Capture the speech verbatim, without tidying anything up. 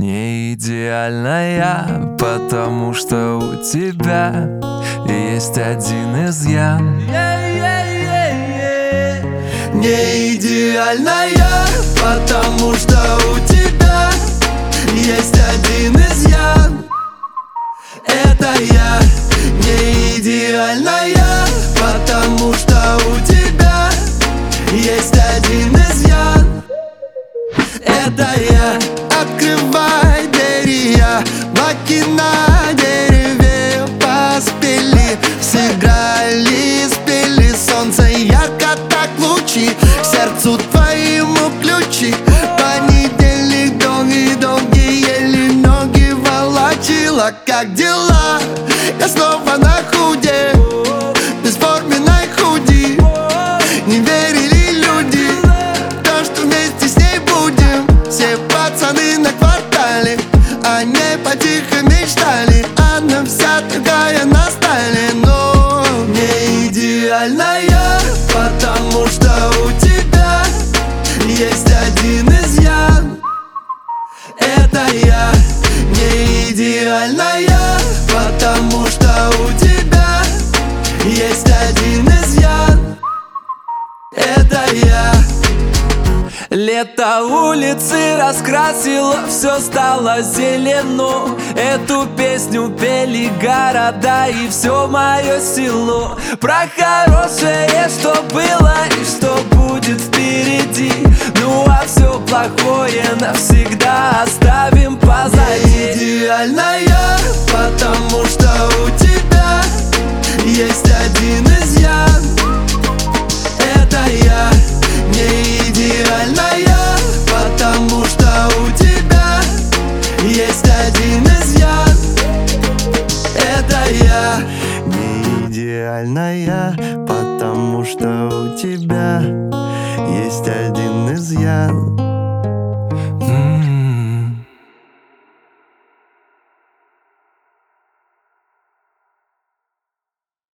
Не идеальная, потому что у тебя есть один изъян. Не идеальная, потому что у тебя есть один изъян. Это я. Не идеальная, потому что у тебя есть один изъян. Это я. Открывай двери, я баки на дереве поспели. Сыграли, спели, солнце ярко так лучи. К сердцу твоему ключи. Понедельник долгий-долгий, еле ноги волочила. Как дела? Я снова на худе, бесформенной худи. Не верили люди, то, что вместе с ней будем. Все пацаны на квартале, о ней потихо мечтали. Она вся такая на стайле, но не идеальная, потому что у тебя есть один изъян. Это я. Не идеальная, потому что у тебя есть один изъян. Это я. Лето улицы раскрасило, все стало зелено. Эту песню пели города и все мое село. Про хорошее, что было и что будет впереди. Ну а все плохое навсегда оставим позади. Не идеальная, потому что у тебя есть один изъян. Это я. Не идеальная, потому что у тебя есть один изъян. Это я. Не идеальная, потому что у тебя есть один изъян.